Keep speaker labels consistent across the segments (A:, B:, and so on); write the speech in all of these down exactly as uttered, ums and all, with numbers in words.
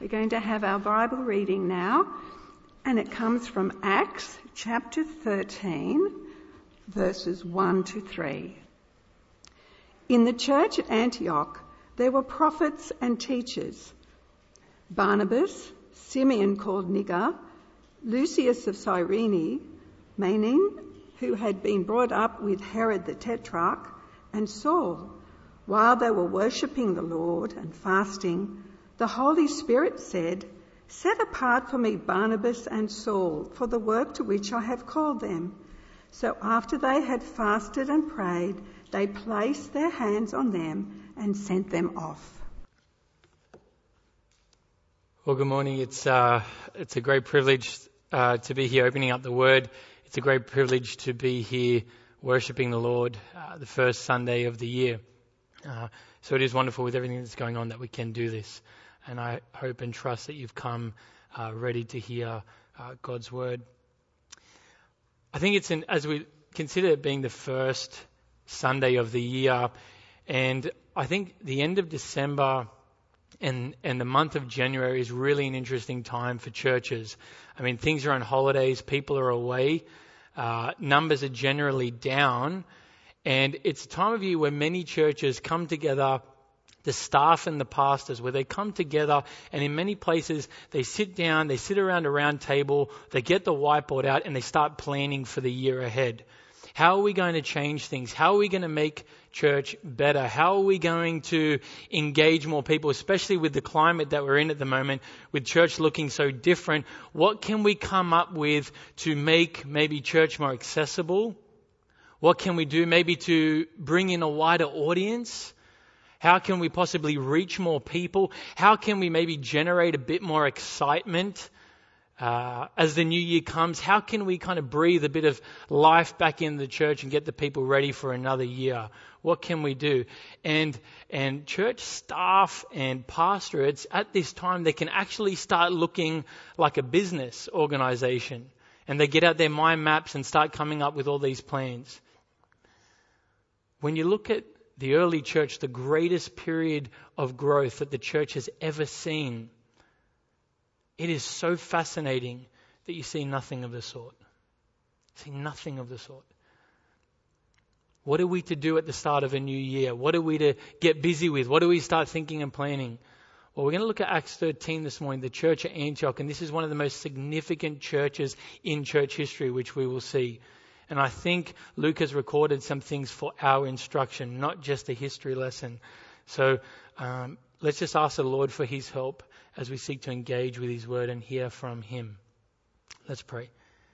A: We're going to have our Bible reading now, and it comes from Acts chapter thirteen, verses one to three. In the church at Antioch, there were prophets and teachers: Barnabas, Simeon called Niger, Lucius of Cyrene, Manaen, who had been brought up with Herod the Tetrarch, and Saul. While they were worshipping the Lord and fasting, the Holy Spirit said, "Set apart for me Barnabas and Saul for the work to which I have called them." So after they had fasted and prayed, they placed their hands on them and sent them off.
B: Well, good morning. It's uh, it's a great privilege uh, to be here opening up the Word. It's a great privilege to be here worshipping the Lord uh, the first Sunday of the year. Uh, so it is wonderful with everything that's going on that we can do this. And I hope and trust that you've come uh, ready to hear uh, God's Word. I think it's in, as we consider it being the first Sunday of the year, and I think the end of December and, and the month of January is really an interesting time for churches. I mean, things are on holidays, people are away, uh, numbers are generally down, and it's a time of year where many churches come together, the staff and the pastors, where they come together, and in many places they sit down, they sit around a round table, they get the whiteboard out and they start planning for the year ahead. How are we going to change things? How are we going to make church better? How are we going to engage more people, especially with the climate that we're in at the moment, with church looking so different? What can we come up with to make maybe church more accessible? What can we do maybe to bring in a wider audience? How can we possibly reach more people? How can we maybe generate a bit more excitement uh, as the new year comes? How can we kind of breathe a bit of life back in the church and get the people ready for another year? What can we do? And and church staff and pastorates at this time, they can actually start looking like a business organization. And they get out their mind maps and start coming up with all these plans. When you look at the early church, the greatest period of growth that the church has ever seen, it is so fascinating that you see nothing of the sort. See nothing of the sort. What are we to do at the start of a new year? What are we to get busy with? What do we start thinking and planning? Well, we're going to look at Acts thirteen this morning, the church at Antioch, and this is one of the most significant churches in church history, which we will see. And I think Luke has recorded some things for our instruction, not just a history lesson. So um, let's just ask the Lord for his help as we seek to engage with his word and hear from him. Let's pray.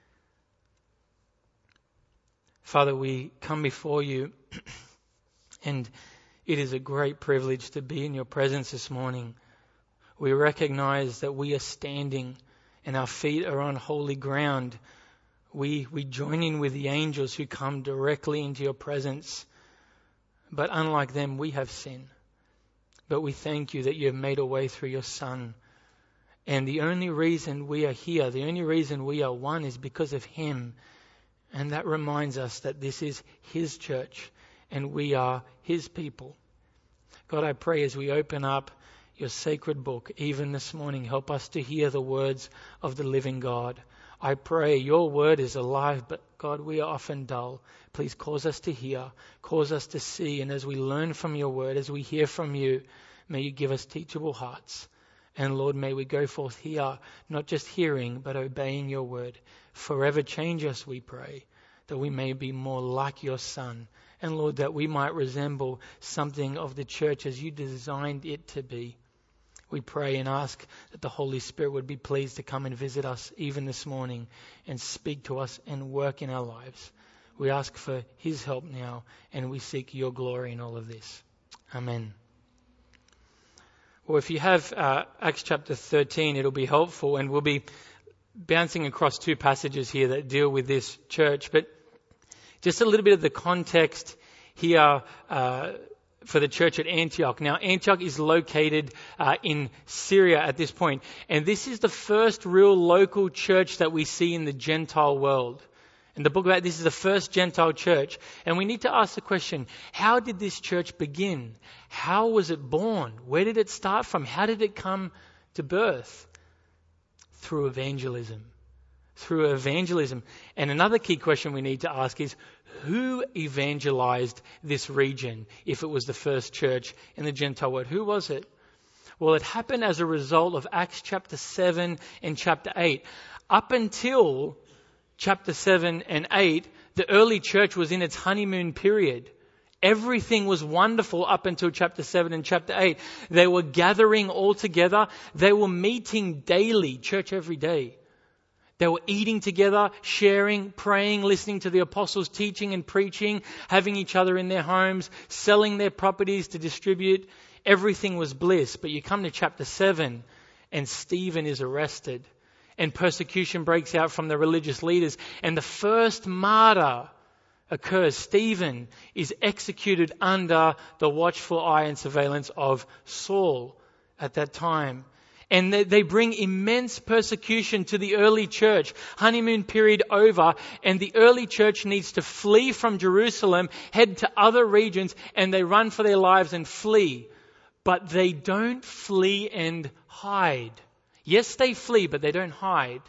B: Father, we come before you, and it is a great privilege to be in your presence this morning. We recognize that we are standing and our feet are on holy ground. We we join in with the angels who come directly into your presence. But unlike them, we have sin. But we thank you that you have made a way through your Son. And the only reason we are here, the only reason we are one is because of him. And that reminds us that this is his church and we are his people. God, I pray as we open up your sacred book, even this morning, help us to hear the words of the living God. I pray your word is alive, but God, we are often dull. Please cause us to hear, cause us to see, and as we learn from your word, as we hear from you, may you give us teachable hearts. And Lord, may we go forth here, not just hearing, but obeying your word. Forever change us, we pray, that we may be more like your Son. And Lord, that we might resemble something of the church as you designed it to be. We pray and ask that the Holy Spirit would be pleased to come and visit us even this morning and speak to us and work in our lives. We ask for his help now, and we seek your glory in all of this. Amen. Well, if you have uh, Acts chapter thirteen, it'll be helpful, and we'll be bouncing across two passages here that deal with this church. But just a little bit of the context here uh, for the church at Antioch. Now, Antioch is located uh, in Syria at this point, and this is the first real local church that we see in the Gentile world. And the book about this is the first Gentile church. And we need to ask the question, how did this church begin? How was it born? Where did it start from? How did it come to birth? Through evangelism. Through evangelism. And another key question we need to ask is, who evangelized this region if it was the first church in the Gentile world? Who was it? Well, it happened as a result of Acts chapter seven and chapter eight. Up until chapter seven and eight, the early church was in its honeymoon period. Everything was wonderful up until chapter seven and chapter eight. They were gathering all together. They were meeting daily, church every day. They were eating together, sharing, praying, listening to the apostles teaching and preaching, having each other in their homes, selling their properties to distribute. Everything was bliss. But you come to chapter seven and Stephen is arrested and persecution breaks out from the religious leaders. And the first martyr occurs. Stephen is executed under the watchful eye and surveillance of Saul at that time. And they, they bring immense persecution to the early church. Honeymoon period over, and the early church needs to flee from Jerusalem, head to other regions, and they run for their lives and flee. But they don't flee and hide. Yes, they flee, but they don't hide.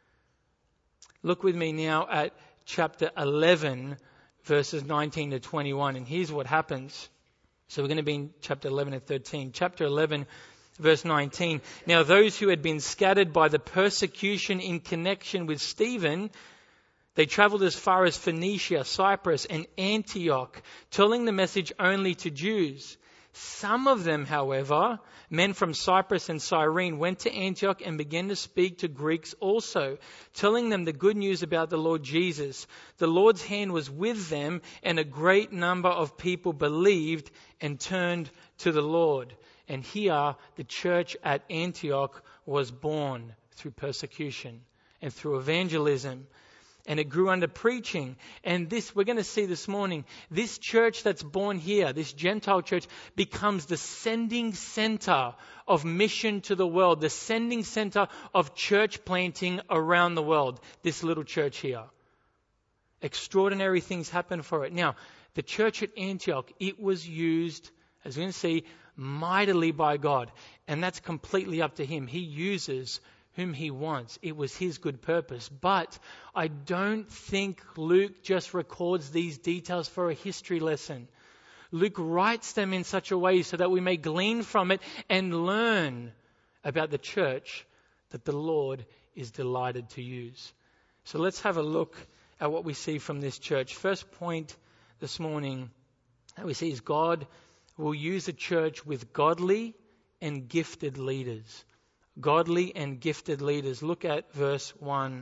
B: Look with me now at chapter eleven, verses nineteen to twenty-one. And here's what happens. So we're going to be in chapter eleven and thirteen. Chapter eleven, verse nineteen. Now those who had been scattered by the persecution in connection with Stephen, they traveled as far as Phoenicia, Cyprus, and Antioch, telling the message only to Jews. Some of them, however, men from Cyprus and Cyrene, went to Antioch and began to speak to Greeks also, telling them the good news about the Lord Jesus. The Lord's hand was with them, and a great number of people believed and turned to the Lord. And here, the church at Antioch was born through persecution and through evangelism. And it grew under preaching. And this, we're going to see this morning, this church that's born here, this Gentile church, becomes the sending center of mission to the world, the sending center of church planting around the world, this little church here. Extraordinary things happen for it. Now, the church at Antioch, it was used, as we're going to see, mightily by God. And that's completely up to Him. He uses whom He wants. It was His good purpose. But I don't think Luke just records these details for a history lesson. Luke writes them in such a way so that we may glean from it and learn about the church that the Lord is delighted to use. So let's have a look at what we see from this church. First point this morning that we see is God will use a church with godly and gifted leaders. Godly and gifted leaders. Look at verse one.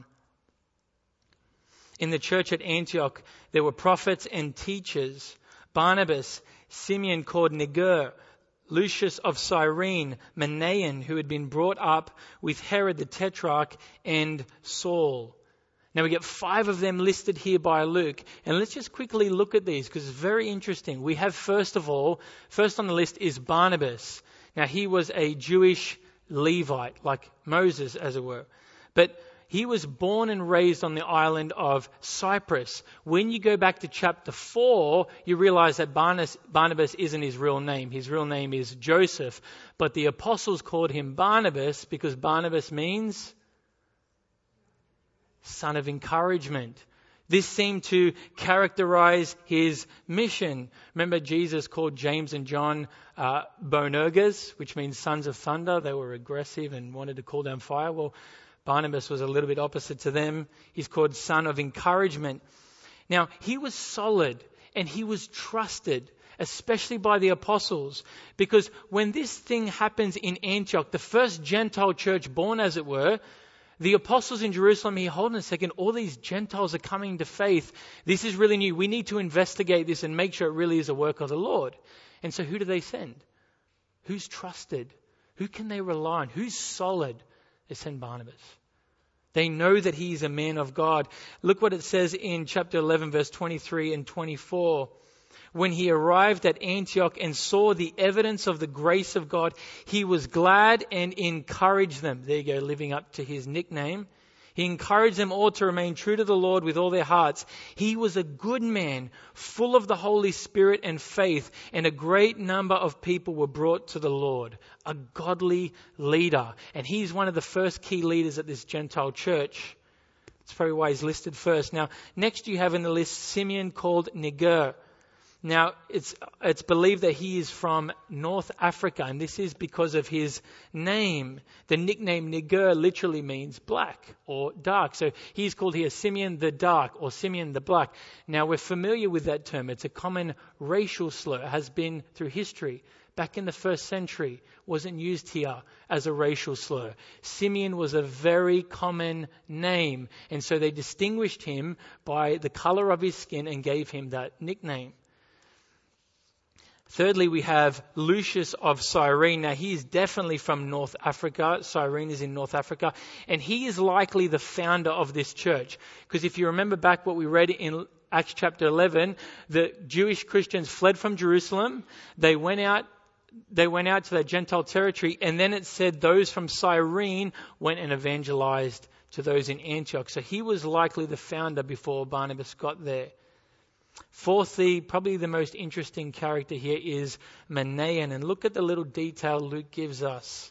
B: In the church at Antioch, there were prophets and teachers. Barnabas, Simeon called Niger, Lucius of Cyrene, Manaen, who had been brought up with Herod the Tetrarch, and Saul. Now we get five of them listed here by Luke. And let's just quickly look at these because it's very interesting. We have first of all, first on the list is Barnabas. Now he was a Jewish Levite, like Moses, as it were. But he was born and raised on the island of Cyprus. When you go back to chapter four, you realize that Barnabas, Barnabas isn't his real name. His real name is Joseph. But the apostles called him Barnabas because Barnabas means son of encouragement. This seemed to characterize his mission. Remember, Jesus called James and John uh, Boanerges, which means sons of thunder. They were aggressive and wanted to call down fire. Well, Barnabas was a little bit opposite to them. He's called son of encouragement. Now, he was solid and he was trusted, especially by the apostles, because when this thing happens in Antioch, the first Gentile church born, as it were, the apostles in Jerusalem, here, hold on a second, all these Gentiles are coming to faith. This is really new. We need to investigate this and make sure it really is a work of the Lord. And so who do they send? Who's trusted? Who can they rely on? Who's solid? They send Barnabas. They know that he is a man of God. Look what it says in chapter eleven, verse twenty-three and twenty-four. When he arrived at Antioch and saw the evidence of the grace of God, he was glad and encouraged them. There you go, living up to his nickname. He encouraged them all to remain true to the Lord with all their hearts. He was a good man, full of the Holy Spirit and faith, and a great number of people were brought to the Lord. A godly leader. And he's one of the first key leaders at this Gentile church. That's probably why he's listed first. Now, next you have in the list Simeon called Niger. Now, it's it's believed that he is from North Africa, and this is because of his name. The nickname Niger literally means black or dark. So he's called here Simeon the Dark or Simeon the Black. Now, we're familiar with that term. It's a common racial slur. It has been through history. Back in the first century, wasn't used here as a racial slur. Simeon was a very common name, and so they distinguished him by the color of his skin and gave him that nickname. Thirdly, we have Lucius of Cyrene. Now, he is definitely from North Africa. Cyrene is in North Africa. And he is likely the founder of this church. Because if you remember back what we read in Acts chapter eleven, the Jewish Christians fled from Jerusalem. They went out They went out to that Gentile territory. And then it said those from Cyrene went and evangelized to those in Antioch. So he was likely the founder before Barnabas got there. Fourthly, probably the most interesting character here is Manaen. And look at the little detail Luke gives us.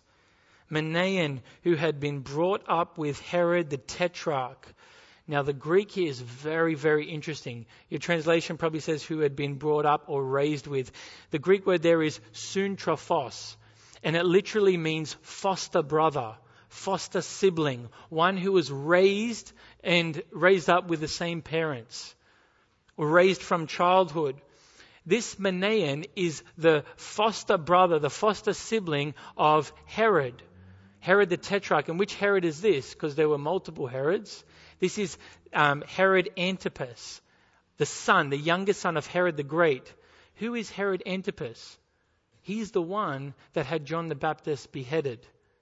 B: Manaen, who had been brought up with Herod the Tetrarch. Now, the Greek here is very, very interesting. Your translation probably says who had been brought up or raised with. The Greek word there is suntrophos, and it literally means foster brother, foster sibling, one who was raised and raised up with the same parents, or raised from childhood. This Manaen is the foster brother, the foster sibling of Herod, Herod the Tetrarch. And which Herod is this? Because there were multiple Herods. This is um, Herod Antipas, the son, the youngest son of Herod the Great. Who is Herod Antipas? He's the one that had John the Baptist beheaded.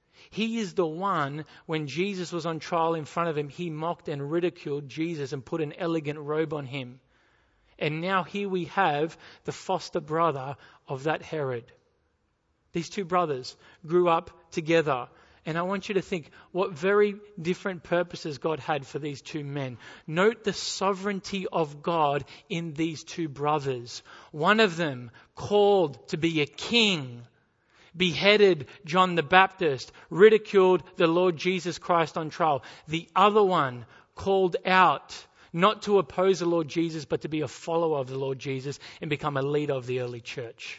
B: He is the one, when Jesus was on trial in front of him, he mocked and ridiculed Jesus and put an elegant robe on him. And now here we have the foster brother of that Herod. These two brothers grew up together. And I want you to think what very different purposes God had for these two men. Note the sovereignty of God in these two brothers. One of them called to be a king, beheaded John the Baptist, ridiculed the Lord Jesus Christ on trial. The other one called out not to oppose the Lord Jesus, but to be a follower of the Lord Jesus and become a leader of the early church.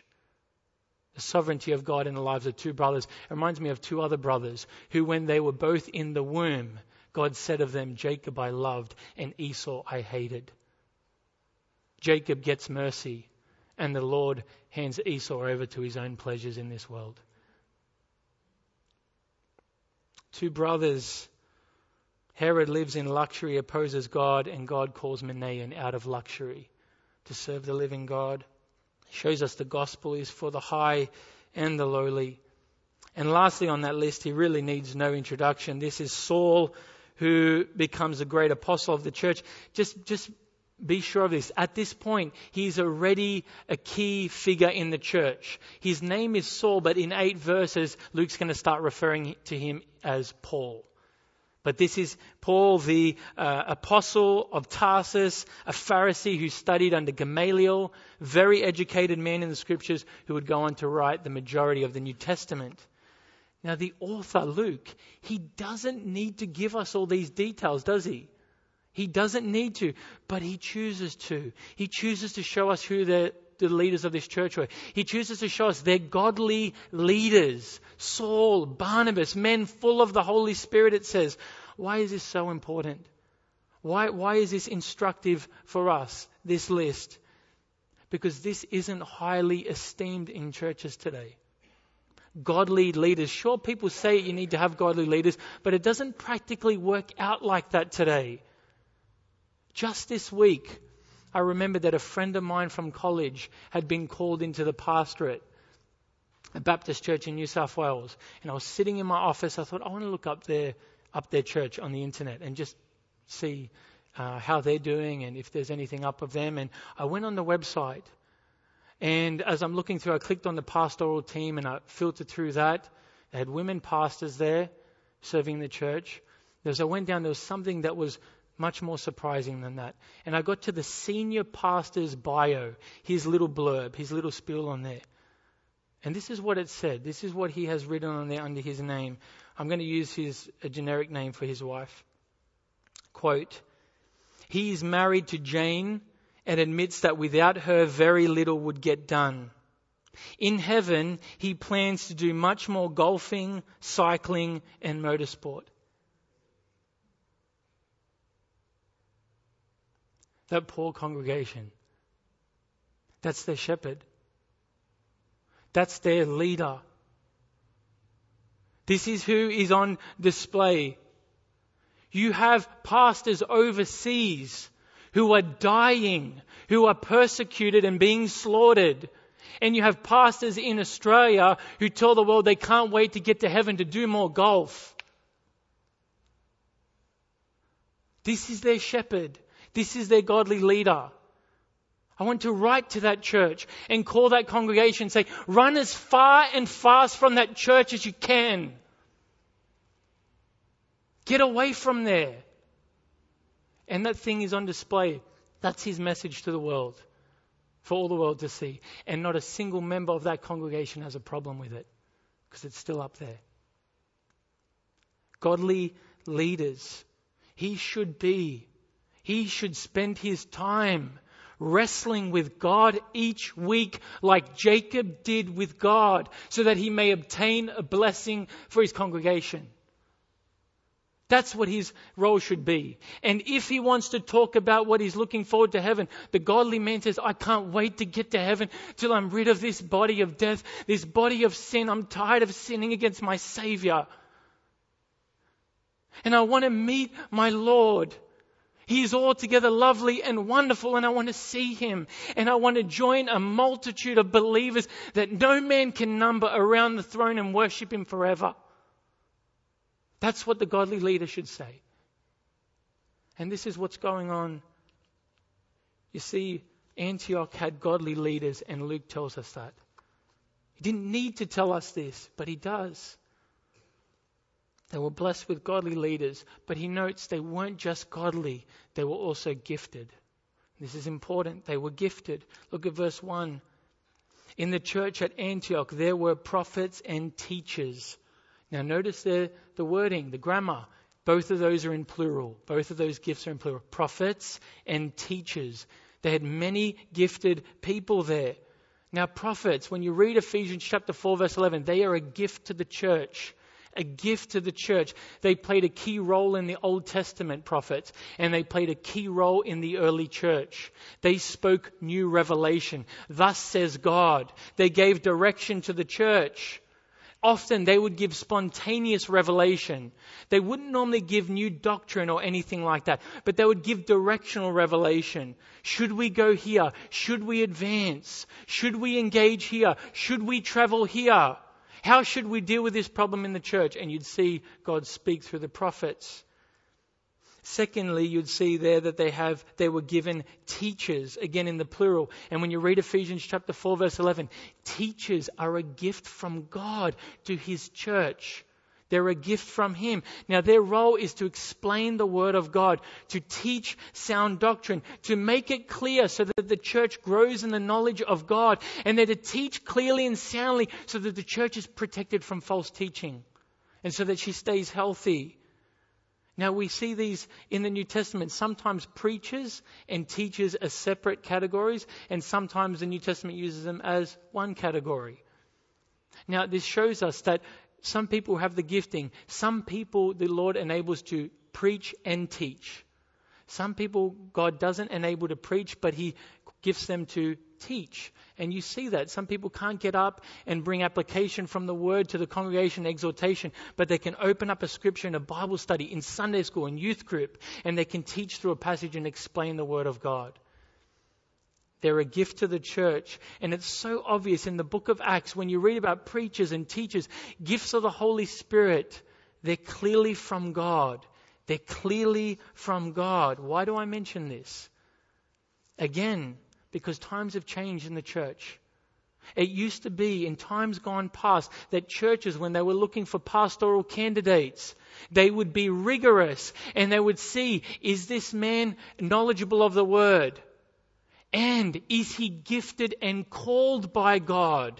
B: The sovereignty of God in the lives of two brothers. It reminds me of two other brothers who, when they were both in the womb, God said of them, Jacob I loved and Esau I hated. Jacob gets mercy and the Lord hands Esau over to his own pleasures in this world. Two brothers. Herod lives in luxury, opposes God, and God calls Manaen out of luxury to serve the living God. Shows us the gospel is for the high and the lowly. And lastly on that list, he really needs no introduction. This is Saul, who becomes a great apostle of the church. Just, just be sure of this. At this point, he's already a key figure in the church. His name is Saul, but in eight verses, Luke's going to start referring to him as Paul. But this is Paul, the uh, apostle of Tarsus, a Pharisee who studied under Gamaliel, very educated man in the scriptures who would go on to write the majority of the New Testament. Now, the author, Luke, he doesn't need to give us all these details, does he? He doesn't need to, but he chooses to. He chooses to show us who the the leaders of this church were. He chooses to show us they're godly leaders. Saul, Barnabas, men full of the Holy Spirit, it says. Why is this so important? Why, why is this instructive for us, this list? Because this isn't highly esteemed in churches today. Godly leaders. Sure, people say you need to have godly leaders, but it doesn't practically work out like that today. Just this week, I remember that a friend of mine from college had been called into the pastorate, a Baptist church in New South Wales. And I was sitting in my office. I thought, I want to look up their, up their church on the internet and just see uh, how they're doing and if there's anything up of them. And I went on the website. And as I'm looking through, I clicked on the pastoral team and I filtered through that. They had women pastors there serving the church. As I went down, there was something that was much more surprising than that. And I got to the senior pastor's bio, his little blurb, his little spiel on there. And this is what it said. This is what he has written on there under his name. I'm going to use his a generic name for his wife. Quote, "He is married to Jane and admits that without her very little would get done. In heaven, he plans to do much more golfing, cycling, and motorsport." That poor congregation. That's their shepherd. That's their leader. This is who is on display. You have pastors overseas who are dying, who are persecuted and being slaughtered. And you have pastors in Australia who tell the world they can't wait to get to heaven to do more golf. This is their shepherd. This is their godly leader. I want to write to that church and call that congregation and say, run as far and fast from that church as you can. Get away from there. And that thing is on display. That's his message to the world, for all the world to see. And not a single member of that congregation has a problem with it, because it's still up there. Godly leaders. He should be, he should spend his time wrestling with God each week like Jacob did with God, so that he may obtain a blessing for his congregation. That's what his role should be. And if he wants to talk about what he's looking forward to heaven, the godly man says, I can't wait to get to heaven till I'm rid of this body of death, this body of sin. I'm tired of sinning against my Savior. And I want to meet my Lord. He is altogether lovely and wonderful, and I want to see him. And I want to join a multitude of believers that no man can number around the throne and worship him forever. That's what the godly leader should say. And this is what's going on. You see, Antioch had godly leaders, and Luke tells us that. He didn't need to tell us this, but he does. They were blessed with godly leaders, but he notes they weren't just godly, they were also gifted. This is important. They were gifted. Look at verse one. In the church at Antioch, there were prophets and teachers. Now notice the, the wording, the grammar. Both of those are in plural. Both of those gifts are in plural. Prophets and teachers. They had many gifted people there. Now prophets, when you read Ephesians chapter four verse eleven, they are a gift to the church. A gift to the church. They played a key role in the Old Testament prophets, and they played a key role in the early church. They spoke new revelation. Thus says God. They gave direction to the church. Often they would give spontaneous revelation. They wouldn't normally give new doctrine or anything like that, but they would give directional revelation. Should we go here? Should we advance? Should we engage here? Should we travel here? How should we deal with this problem in the church? And you'd see God speak through the prophets. Secondly, you'd see there that they have, they were given teachers, again in the plural. And when you read Ephesians chapter four verse eleven, teachers are a gift from God to his church. They're a gift from him. Now their role is to explain the word of God, to teach sound doctrine, to make it clear so that the church grows in the knowledge of God. And they're to teach clearly and soundly so that the church is protected from false teaching and so that she stays healthy. Now we see these in the New Testament. Sometimes preachers and teachers are separate categories, and sometimes the New Testament uses them as one category. Now this shows us that some people have the gifting. Some people the Lord enables to preach and teach. Some people God doesn't enable to preach, but he gifts them to teach. And you see that. Some people can't get up and bring application from the word to the congregation exhortation, but they can open up a scripture in a Bible study, in Sunday school, in youth group, and they can teach through a passage and explain the word of God. They're a gift to the church. And it's so obvious in the book of Acts, when you read about preachers and teachers, gifts of the Holy Spirit, they're clearly from God. They're clearly from God. Why do I mention this? Again, because times have changed in the church. It used to be in times gone past that churches, when they were looking for pastoral candidates, They would be rigorous, and they would see, is this man knowledgeable of the word? And is he gifted and called by God?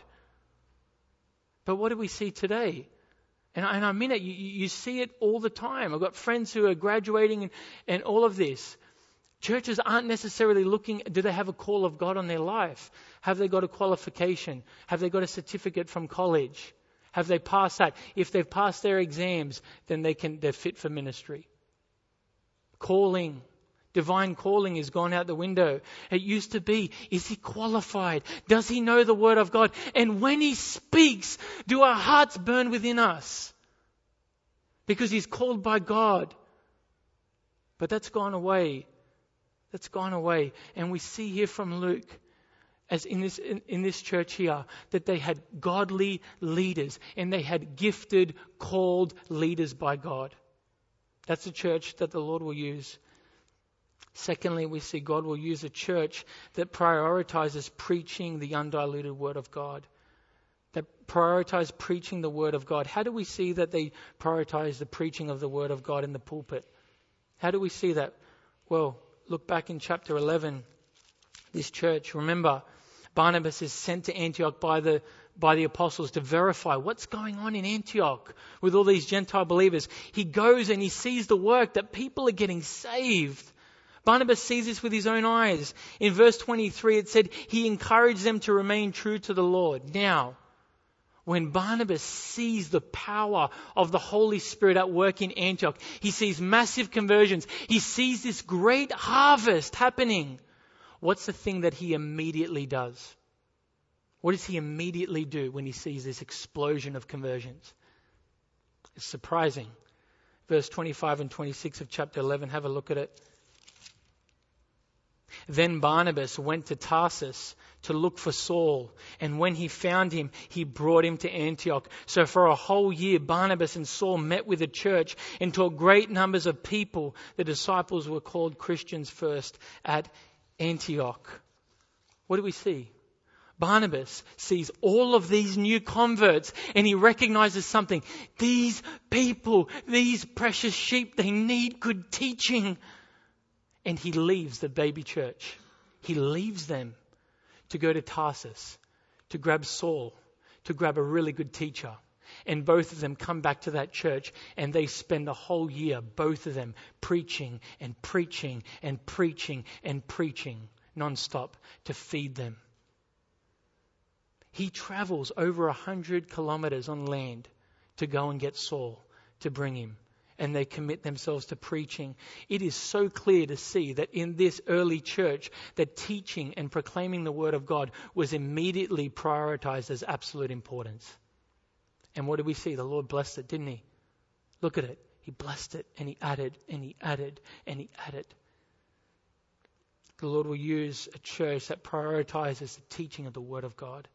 B: But what do we see today? And I, and I mean it, you, you see it all the time. I've got friends who are graduating and, and all of this. Churches aren't necessarily looking, do they have a call of God on their life? Have they got a qualification? Have they got a certificate from college? Have they passed that? If they've passed their exams, then they can, they're fit for ministry. Calling. Divine calling has gone out the window. It used to be, is he qualified? Does he know the word of God? And when he speaks, do our hearts burn within us? Because he's called by God. But that's gone away. That's gone away. And we see here from Luke, as in this in, in this church here, that they had godly leaders and they had gifted, called leaders by God. That's a church that the Lord will use. Secondly, we see God will use a church that prioritizes preaching the undiluted word of God. That prioritize preaching the word of God. How do we see that they prioritize the preaching of the word of God in the pulpit? How do we see that? Well, look back in chapter eleven. This church, remember, Barnabas is sent to Antioch by the by the apostles to verify what's going on in Antioch with all these Gentile believers. He goes and he sees the work that people are getting saved. Barnabas sees this with his own eyes. In verse twenty-three, it said, he encouraged them to remain true to the Lord. Now, when Barnabas sees the power of the Holy Spirit at work in Antioch, he sees massive conversions. He sees this great harvest happening. What's the thing that he immediately does? What does he immediately do when he sees this explosion of conversions? It's surprising. Verse twenty-five and twenty-six of chapter eleven, have a look at it. Then Barnabas went to Tarsus to look for Saul, and when he found him, he brought him to Antioch. So for a whole year, Barnabas and Saul met with the church and taught great numbers of people. The disciples were called Christians first at Antioch. What do we see? Barnabas sees all of these new converts and he recognizes something. These people, these precious sheep, they need good teaching. And he leaves the baby church. He leaves them to go to Tarsus, to grab Saul, to grab a really good teacher. And both of them come back to that church and they spend the whole year, both of them, preaching and preaching and preaching and preaching nonstop to feed them. He travels over a hundred kilometers on land to go and get Saul, to bring him. And they commit themselves to preaching. It is so clear to see that in this early church, that teaching and proclaiming the word of God was immediately prioritized as absolute importance. And what did we see? The Lord blessed it, didn't he? Look at it. He blessed it and he added and he added and he added. The Lord will use a church that prioritizes the teaching of the word of God.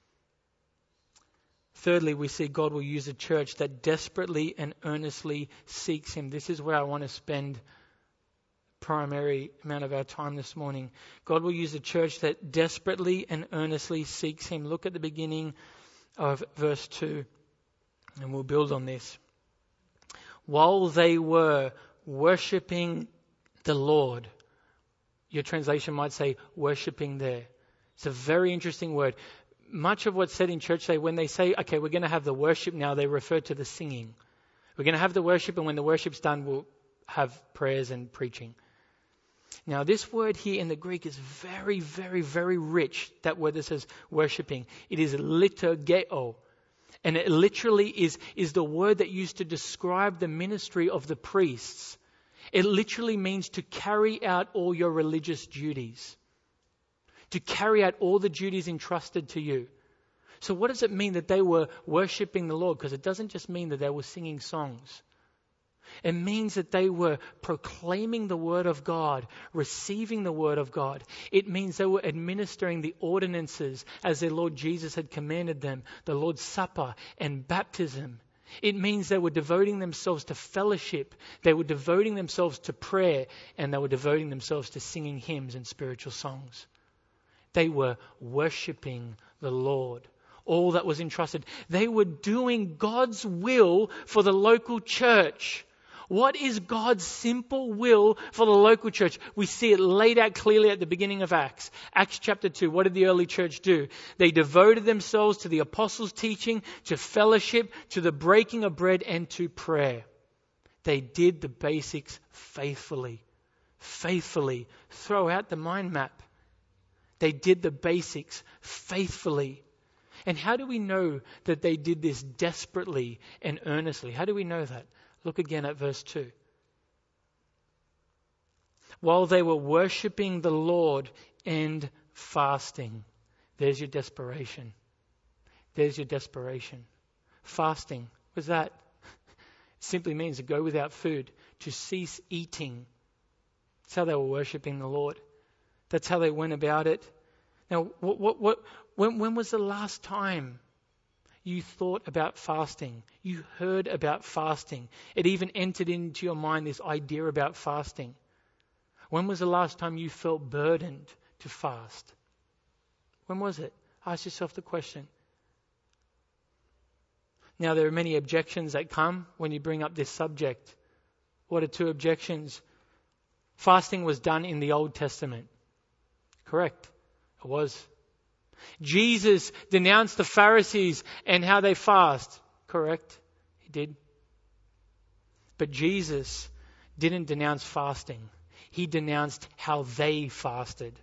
B: Thirdly, we see God will use a church that desperately and earnestly seeks him. This is where I want to spend primary amount of our time this morning. God will use a church that desperately and earnestly seeks him. Look at the beginning of verse two, and we'll build on this. While they were worshipping the Lord, your translation might say worshipping there. It's a very interesting word. Much of what's said in church today, when they say, okay, we're going to have the worship now, they refer to the singing. We're going to have the worship, and when the worship's done, we'll have prayers and preaching. Now, this word here in the Greek is very, very, very rich, that word that says worshipping. It is liturgeo. And it literally is, is the word that used to describe the ministry of the priests. It literally means to carry out all your religious duties. To carry out all the duties entrusted to you. So what does it mean that they were worshipping the Lord? Because it doesn't just mean that they were singing songs. It means that they were proclaiming the word of God, receiving the word of God. It means they were administering the ordinances as their Lord Jesus had commanded them, the Lord's Supper and baptism. It means they were devoting themselves to fellowship. They were devoting themselves to prayer, and they were devoting themselves to singing hymns and spiritual songs. They were worshipping the Lord. all that was entrusted. They were doing God's will for the local church. What is God's simple will for the local church? We see it laid out clearly at the beginning of Acts. Acts chapter two. What did the early church do? They devoted themselves to the apostles' teaching, to fellowship, to the breaking of bread, and to prayer. They did the basics faithfully. Faithfully. Throw out the mind map. They did the basics faithfully. And how do we know that they did this desperately and earnestly? How do we know that? Look again at verse two. While they were worshipping the Lord and fasting. There's your desperation. There's your desperation. Fasting. What's that? It simply means to go without food, to cease eating. That's how they were worshipping the Lord. That's how they went about it. Now, what, what, what, when, when was the last time you thought about fasting? You heard about fasting. It even entered into your mind this idea about fasting. When was the last time you felt burdened to fast? When was it? Ask yourself the question. Now, there are many objections that come when you bring up this subject. What are two objections? Fasting was done in the Old Testament. Correct. It was. Jesus denounced the Pharisees and how they fast. Correct. He did. But Jesus didn't denounce fasting. He denounced how they fasted.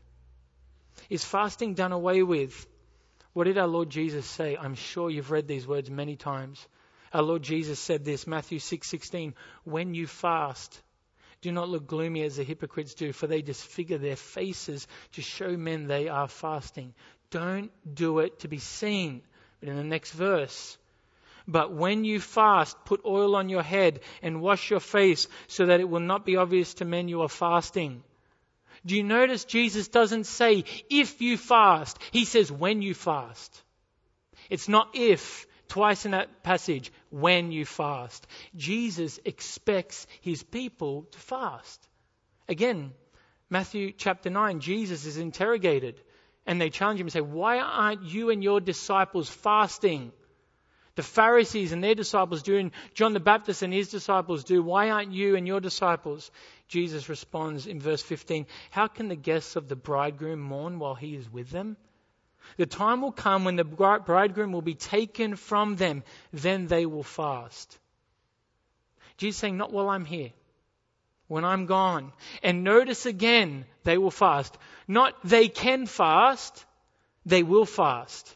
B: Is fasting done away with? What did our Lord Jesus say? I'm sure you've read these words many times. Our Lord Jesus said this, Matthew six sixteen, when you fast, do not look gloomy as the hypocrites do, for they disfigure their faces to show men they are fasting. Don't do it to be seen. But in the next verse, but when you fast, put oil on your head and wash your face so that it will not be obvious to men you are fasting. Do you notice Jesus doesn't say if you fast? He says when you fast. It's not if. Twice in that passage, when you fast. Jesus expects his people to fast. Again, Matthew chapter nine, Jesus is interrogated and they challenge him and say, why aren't you and your disciples fasting? The Pharisees and their disciples do, and John the Baptist and his disciples do. Why aren't you and your disciples? Jesus responds in verse fifteen, how can the guests of the bridegroom mourn while he is with them? The time will come when the bridegroom will be taken from them. Then they will fast. Jesus is saying, not while I'm here. When I'm gone. And notice again, they will fast. Not they can fast. They will fast.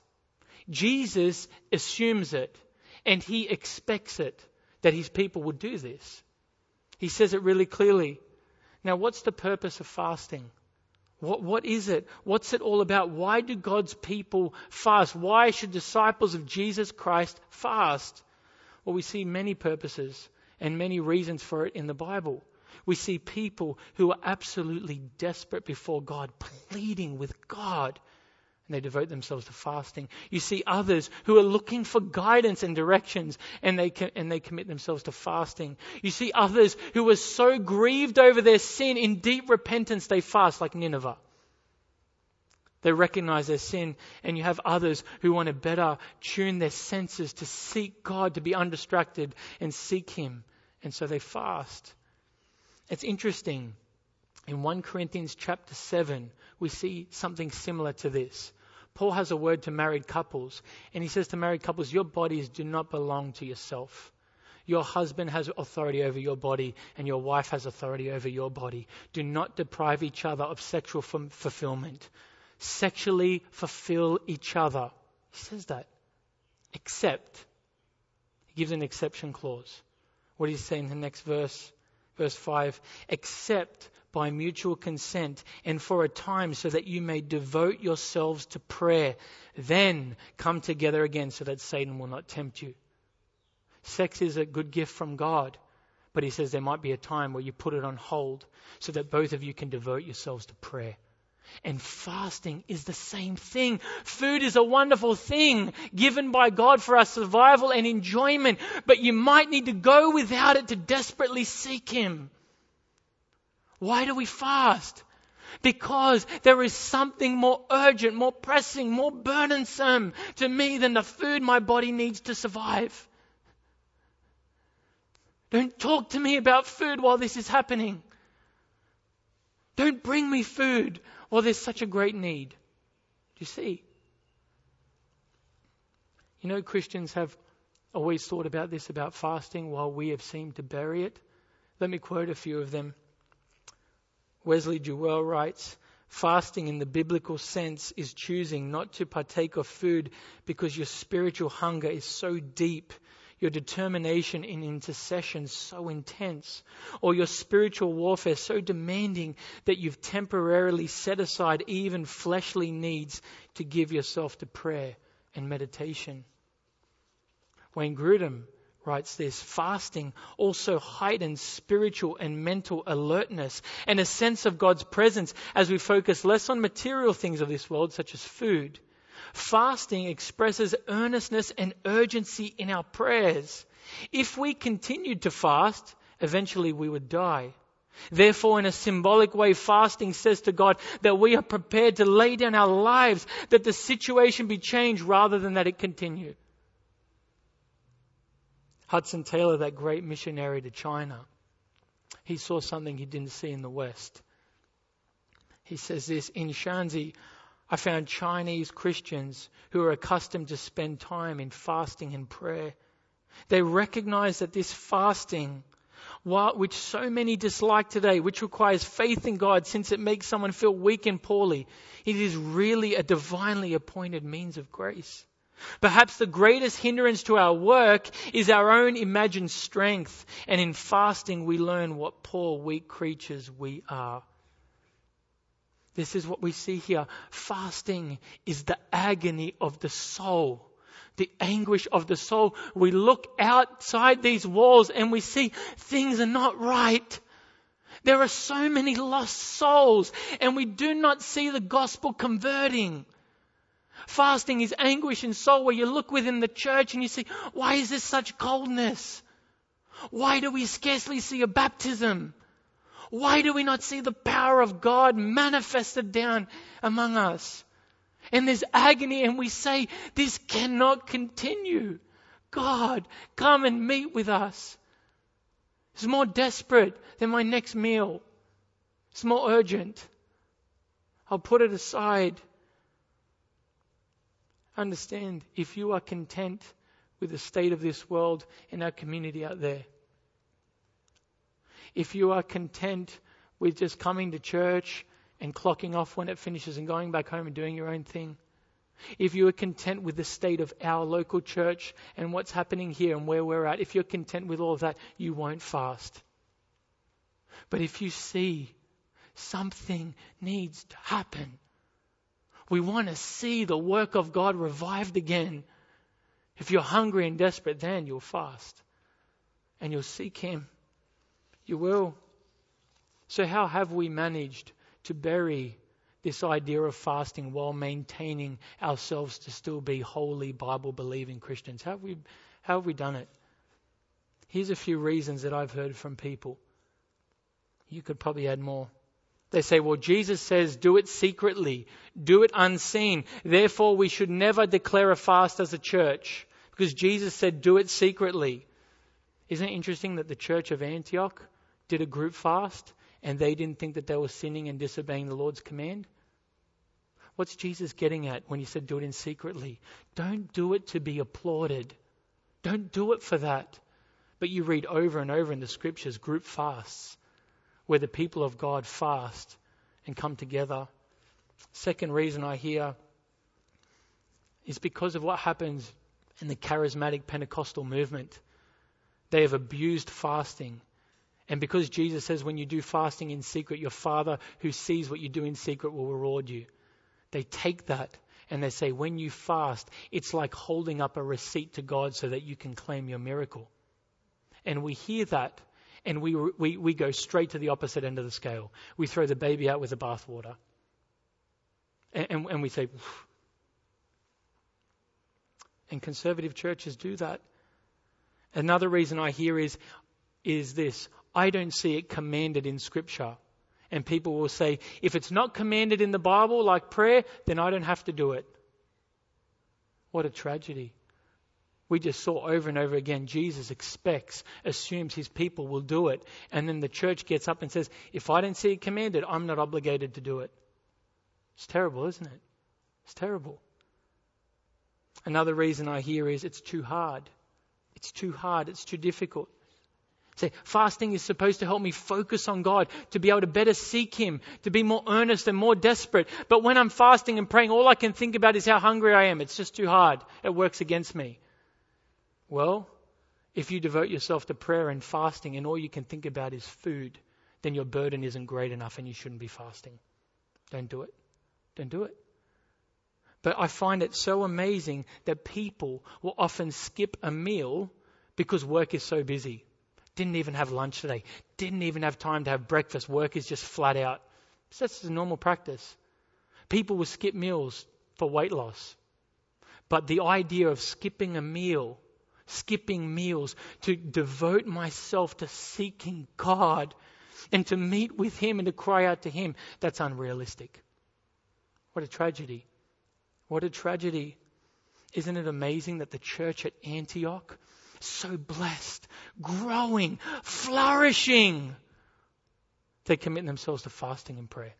B: Jesus assumes it. And he expects it. That his people would do this. He says it really clearly. Now, what's the purpose of fasting? What, what is it? What's it all about? Why do God's people fast? Why should disciples of Jesus Christ fast? Well, we see many purposes and many reasons for it in the Bible. We see people who are absolutely desperate before God, pleading with God, and they devote themselves to fasting. You see others who are looking for guidance and directions, and they and they commit themselves to fasting. You see others who are so grieved over their sin, in deep repentance they fast, like Nineveh. They recognize their sin, and you have others who want to better tune their senses to seek God, to be undistracted and seek Him, and so they fast. It's interesting. In First Corinthians chapter seven, we see something similar to this. Paul has a word to married couples, and he says to married couples, your bodies do not belong to yourself. Your husband has authority over your body, and your wife has authority over your body. Do not deprive each other of sexual f- fulfillment. Sexually fulfill each other. He says that. Except. He gives an exception clause. What does he say in the next verse? Verse five. Except by mutual consent and for a time so that you may devote yourselves to prayer. Then come together again so that Satan will not tempt you. Sex is a good gift from God, but he says there might be a time where you put it on hold so that both of you can devote yourselves to prayer. And fasting is the same thing. Food is a wonderful thing given by God for our survival and enjoyment, but you might need to go without it to desperately seek Him. Why do we fast? Because there is something more urgent, more pressing, more burdensome to me than the food my body needs to survive. Don't talk to me about food while this is happening. Don't bring me food while there's such a great need. Do you see? You know, Christians have always thought about this, about fasting, while we have seemed to bury it. Let me quote a few of them. Wesley Jewell writes, fasting in the biblical sense is choosing not to partake of food because your spiritual hunger is so deep, your determination in intercession so intense, or your spiritual warfare so demanding that you've temporarily set aside even fleshly needs to give yourself to prayer and meditation. Wayne Grudem writes this, fasting also heightens spiritual and mental alertness and a sense of God's presence as we focus less on material things of this world, such as food. Fasting expresses earnestness and urgency in our prayers. If we continued to fast, eventually we would die. Therefore, in a symbolic way, fasting says to God that we are prepared to lay down our lives, that the situation be changed rather than that it continue. Hudson Taylor, that great missionary to China, he saw something he didn't see in the West. He says this, in Shanxi, I found Chinese Christians who are accustomed to spend time in fasting and prayer. They recognize that this fasting, which so many dislike today, which requires faith in God since it makes someone feel weak and poorly, it is really a divinely appointed means of grace. Perhaps the greatest hindrance to our work is our own imagined strength, and in fasting we learn what poor, weak creatures we are. This is what we see here. Fasting is the agony of the soul, the anguish of the soul. We look outside these walls and we see things are not right. There are so many lost souls, and we do not see the gospel converting. Fasting is anguish in soul, where you look within the church and you see, why is there such coldness? Why do we scarcely see a baptism? Why do we not see the power of God manifested down among us? And there's agony, and we say, this cannot continue. God, come and meet with us. It's more desperate than my next meal. It's more urgent. I'll put it aside. Understand, if you are content with the state of this world and our community out there, if you are content with just coming to church and clocking off when it finishes and going back home and doing your own thing, if you are content with the state of our local church and what's happening here and where we're at, if you're content with all of that, you won't fast. But if you see something needs to happen, we want to see the work of God revived again. If you're hungry and desperate, then you'll fast and you'll seek Him. You will. So how have we managed to bury this idea of fasting while maintaining ourselves to still be holy, Bible-believing Christians? How have we, how have we done it? Here's a few reasons that I've heard from people. You could probably add more. They say, well, Jesus says, do it secretly, do it unseen. Therefore, we should never declare a fast as a church, because Jesus said, do it secretly. Isn't it interesting that the church of Antioch did a group fast and they didn't think that they were sinning and disobeying the Lord's command? What's Jesus getting at when He said, do it in secretly? Don't do it to be applauded. Don't do it for that. But you read over and over in the scriptures, group fasts, where the people of God fast and come together. Second reason I hear is because of what happens in the charismatic Pentecostal movement. They have abused fasting. And because Jesus says when you do fasting in secret, your Father who sees what you do in secret will reward you. They take that and they say when you fast, it's like holding up a receipt to God so that you can claim your miracle. And we hear that. And we, we we go straight to the opposite end of the scale. We throw the baby out with the bathwater. And, and, and we say, Phew. And conservative churches do that. Another reason I hear is, is this. I don't see it commanded in Scripture. And people will say, if it's not commanded in the Bible like prayer, then I don't have to do it. What a tragedy. We just saw over and over again, Jesus expects, assumes his people will do it. And then the church gets up and says, if I don't see it commanded, I'm not obligated to do it. It's terrible, isn't it? It's terrible. Another reason I hear is it's too hard. It's too hard. It's too difficult. Say, fasting is supposed to help me focus on God, to be able to better seek him, to be more earnest and more desperate. But when I'm fasting and praying, all I can think about is how hungry I am. It's just too hard. It works against me. Well, if you devote yourself to prayer and fasting and all you can think about is food, then your burden isn't great enough and you shouldn't be fasting. Don't do it. Don't do it. But I find it so amazing that people will often skip a meal because work is so busy. Didn't even have lunch today. Didn't even have time to have breakfast. Work is just flat out. So that's a normal practice. People will skip meals for weight loss. But the idea of skipping a meal, skipping meals to devote myself to seeking God and to meet with him and to cry out to him, that's unrealistic. What a tragedy. What a tragedy. Isn't it amazing that the church at Antioch, so blessed, growing, flourishing, they commit themselves to fasting and prayer.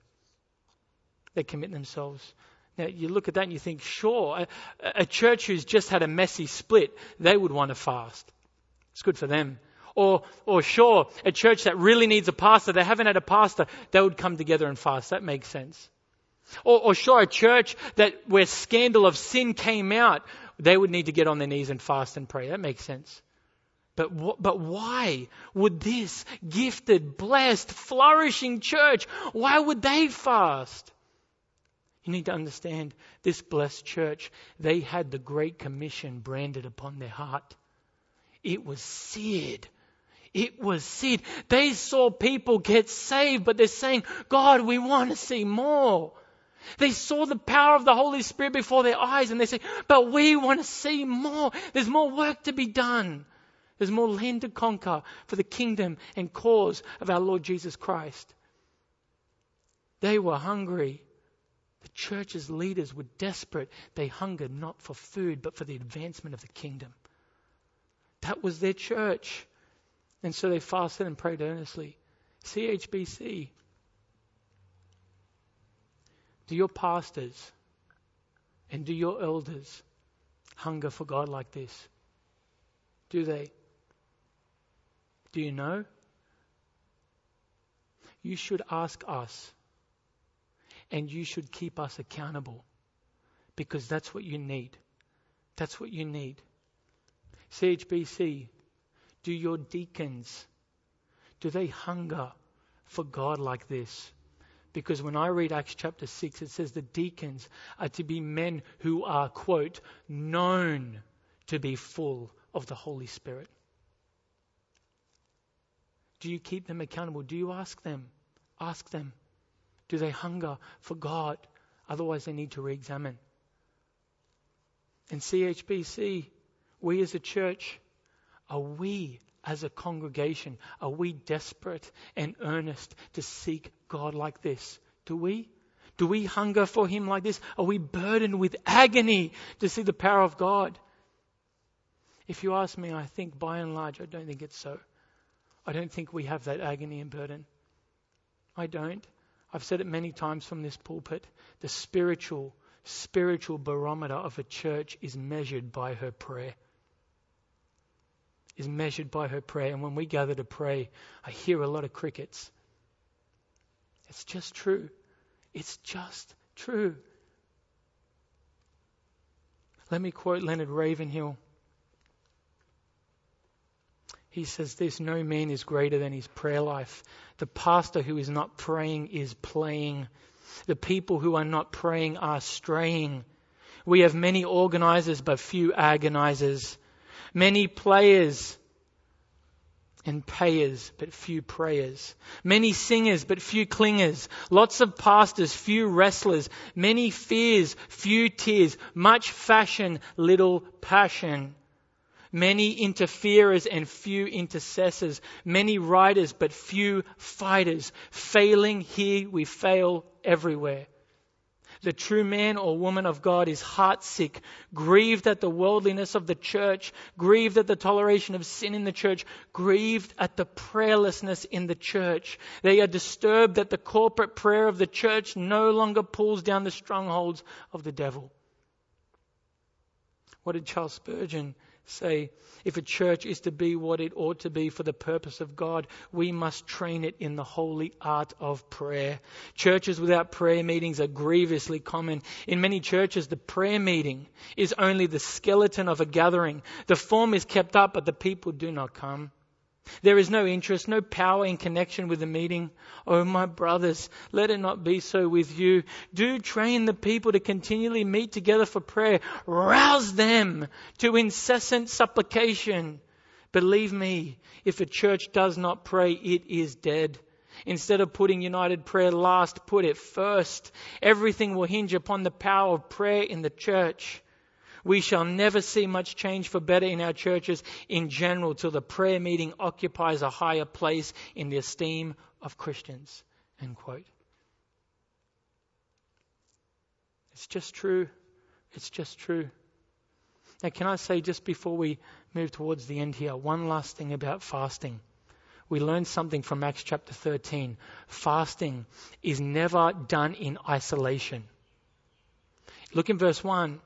B: They commit themselves. Now, you look at that and you think, sure, a, a church who's just had a messy split, they would want to fast. It's good for them. Or, or sure, a church that really needs a pastor, they haven't had a pastor, they would come together and fast. That makes sense. Or, or sure, a church that where scandal of sin came out, they would need to get on their knees and fast and pray. That makes sense. But wh- but why would this gifted, blessed, flourishing church, why would they fast? You need to understand, this blessed church, they had the Great Commission branded upon their heart. It was seared. It was seared. They saw people get saved, but they're saying, God, we want to see more. They saw the power of the Holy Spirit before their eyes and they say, but we want to see more. There's more work to be done. There's more land to conquer for the kingdom and cause of our Lord Jesus Christ. They were hungry. The church's leaders were desperate. They hungered not for food, but for the advancement of the kingdom. That was their church. And so they fasted and prayed earnestly. C H B C. Do your pastors and do your elders hunger for God like this? Do they? Do you know? You should ask us, and you should keep us accountable, because that's what you need. That's what you need. C H B C, do your deacons, do they hunger for God like this? Because when I read Acts chapter six, it says the deacons are to be men who are, quote, known to be full of the Holy Spirit. Do you keep them accountable? Do you ask them? Ask them. Do they hunger for God? Otherwise, they need to re-examine. In C H B C, we as a church, are we as a congregation, are we desperate and earnest to seek God like this? Do we? Do we hunger for him like this? Are we burdened with agony to see the power of God? If you ask me, I think by and large, I don't think it's so. I don't think we have that agony and burden. I don't. I've said it many times from this pulpit. The spiritual, spiritual barometer of a church is measured by her prayer. Is measured by her prayer. And when we gather to pray, I hear a lot of crickets. It's just true. It's just true. Let me quote Leonard Ravenhill. He says this: no man is greater than his prayer life. The pastor who is not praying is playing. The people who are not praying are straying. We have many organizers but few agonizers. Many players and payers, but few prayers. Many singers, but few clingers. Lots of pastors, few wrestlers. Many fears, few tears. Much fashion, little passion. Many interferers and few intercessors. Many writers but few fighters. Failing here, we fail everywhere. The true man or woman of God is heartsick, grieved at the worldliness of the church, grieved at the toleration of sin in the church, grieved at the prayerlessness in the church. They are disturbed that the corporate prayer of the church no longer pulls down the strongholds of the devil. What did Charles Spurgeon say? If a church is to be what it ought to be for the purpose of God, we must train it in the holy art of prayer. Churches without prayer meetings are grievously common. In many churches, the prayer meeting is only the skeleton of a gathering. The form is kept up, but the people do not come. There is no interest, no power in connection with the meeting. Oh, my brothers, let it not be so with you. Do train the people to continually meet together for prayer. Rouse them to incessant supplication. Believe me, if a church does not pray, it is dead. Instead of putting united prayer last, put it first. Everything will hinge upon the power of prayer in the church. We shall never see much change for better in our churches in general till the prayer meeting occupies a higher place in the esteem of Christians. End quote. It's just true. It's just true. Now, can I say just before we move towards the end here, one last thing about fasting. We learned something from Acts chapter thirteen. Fasting is never done in isolation. Look in verse one.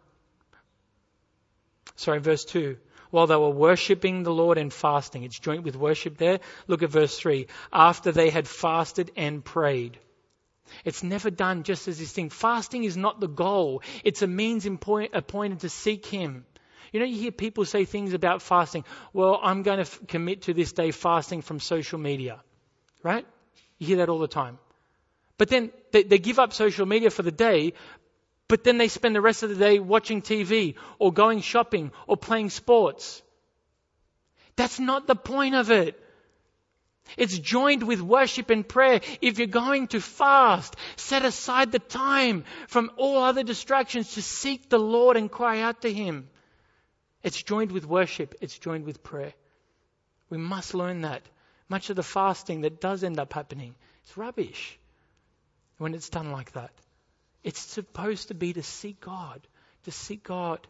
B: Sorry, verse two. While they were worshipping the Lord and fasting. It's joint with worship there. Look at verse three. After they had fasted and prayed. It's never done just as this thing. Fasting is not the goal. It's a means appointed to seek Him. You know, you hear people say things about fasting. Well, I'm going to f- commit to this day fasting from social media. Right? You hear that all the time. But then they, they give up social media for the day. But then they spend the rest of the day watching T V or going shopping or playing sports. That's not the point of it. It's joined with worship and prayer. If you're going to fast, set aside the time from all other distractions to seek the Lord and cry out to Him. It's joined with worship. It's joined with prayer. We must learn that. Much of the fasting that does end up happening is rubbish when it's done like that. It's supposed to be to seek God, to seek God.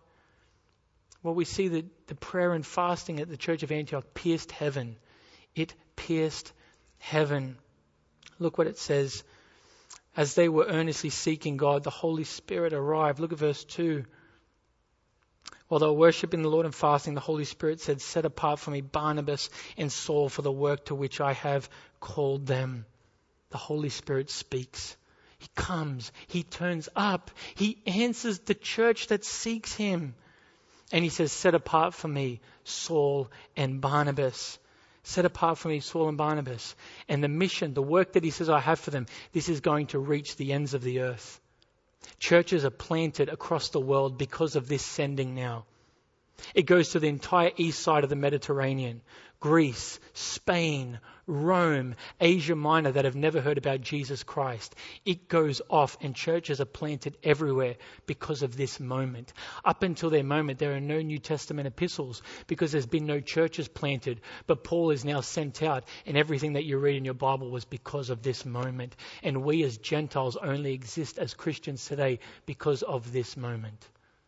B: Well, we see that the prayer and fasting at the Church of Antioch pierced heaven. It pierced heaven. Look what it says. As they were earnestly seeking God, the Holy Spirit arrived. Look at verse two. While they were worshipping the Lord and fasting, the Holy Spirit said, set apart for me Barnabas and Saul for the work to which I have called them. The Holy Spirit speaks. He comes. He turns up. He answers the church that seeks Him. And He says, set apart for me Saul and Barnabas. Set apart for me Saul and Barnabas. And the mission, the work that He says I have for them, this is going to reach the ends of the earth. Churches are planted across the world because of this sending now. It goes to the entire east side of the Mediterranean. Greece, Spain, Rome, Asia Minor that have never heard about Jesus Christ. It goes off and churches are planted everywhere because of this moment. Up until their moment, there are no New Testament epistles because there's been no churches planted. But Paul is now sent out and everything that you read in your Bible was because of this moment. And we as Gentiles only exist as Christians today because of this moment.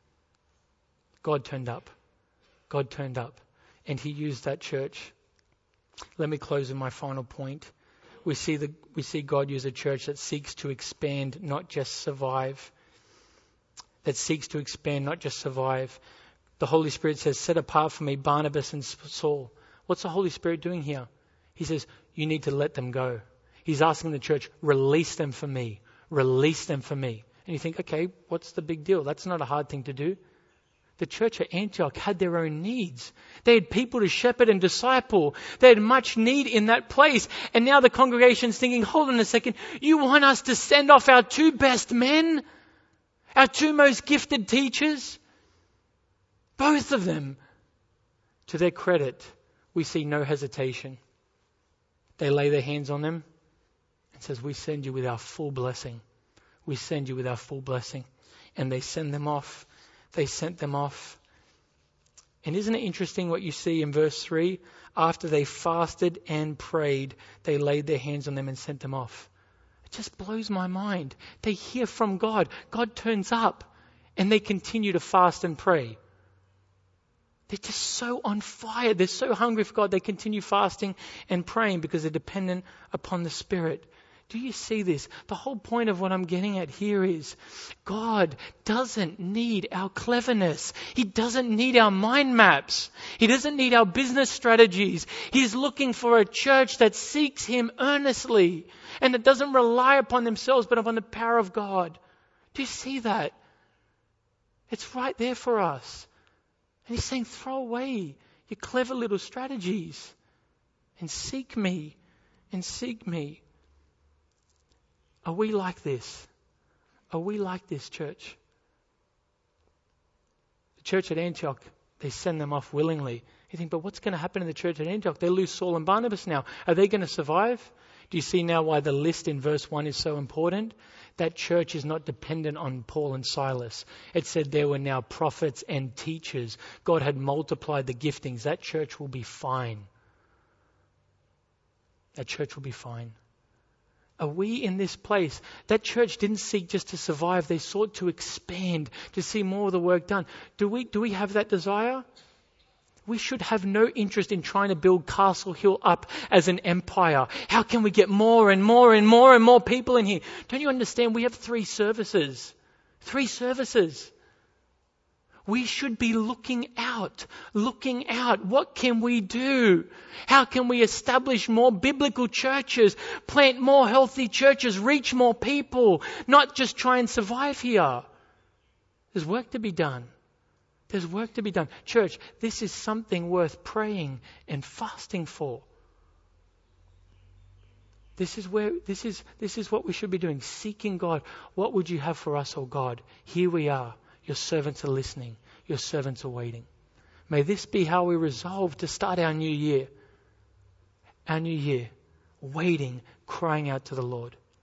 B: God turned up. God turned up. And He used that church. Let me close with my final point. We see the we see God use a church that seeks to expand, not just survive. That seeks to expand, not just survive. The Holy Spirit says, set apart for me Barnabas and Saul. What's the Holy Spirit doing here? He says, you need to let them go. He's asking the church, release them for me. Release them for me. And you think, okay, what's the big deal? That's not a hard thing to do. The church at Antioch had their own needs. They had people to shepherd and disciple. They had much need in that place. And now the congregation's thinking, hold on a second, you want us to send off our two best men? Our two most gifted teachers? Both of them. To their credit, we see no hesitation. They lay their hands on them and says, we send you with our full blessing. We send you with our full blessing. And they send them off. They sent them off. And isn't it interesting what you see in verse three? After they fasted and prayed, they laid their hands on them and sent them off. It just blows my mind. They hear from God. God turns up and they continue to fast and pray. They're just so on fire. They're so hungry for God. They continue fasting and praying because they're dependent upon the Spirit. Do you see this? The whole point of what I'm getting at here is God doesn't need our cleverness. He doesn't need our mind maps. He doesn't need our business strategies. He's looking for a church that seeks Him earnestly and that doesn't rely upon themselves but upon the power of God. Do you see that? It's right there for us. And He's saying, throw away your clever little strategies and seek me and seek me. Are we like this? Are we like this, church? The church at Antioch, they send them off willingly. You think, but what's going to happen in the church at Antioch? They lose Saul and Barnabas now. Are they going to survive? Do you see now why the list in verse one is so important? That church is not dependent on Paul and Silas. It said there were now prophets and teachers. God had multiplied the giftings. That church will be fine. That church will be fine. Are we in this place? That church didn't seek just to survive. They sought to expand, to see more of the work done. Do we, do we have that desire? We should have no interest in trying to build Castle Hill up as an empire. How can we get more and more and more and more people in here? Don't you understand? We have three services. Three services. We should be looking out, looking out. What can we do? How can we establish more biblical churches, plant more healthy churches, reach more people, not just try and survive here? There's work to be done. There's work to be done. Church, this is something worth praying and fasting for. This is where, this is, this is what we should be doing. Seeking God. What would you have for us, oh God? Here we are. Your servants are listening. Your servants are waiting. May this be how we resolve to start our new year. Our new year. Waiting, crying out to the Lord.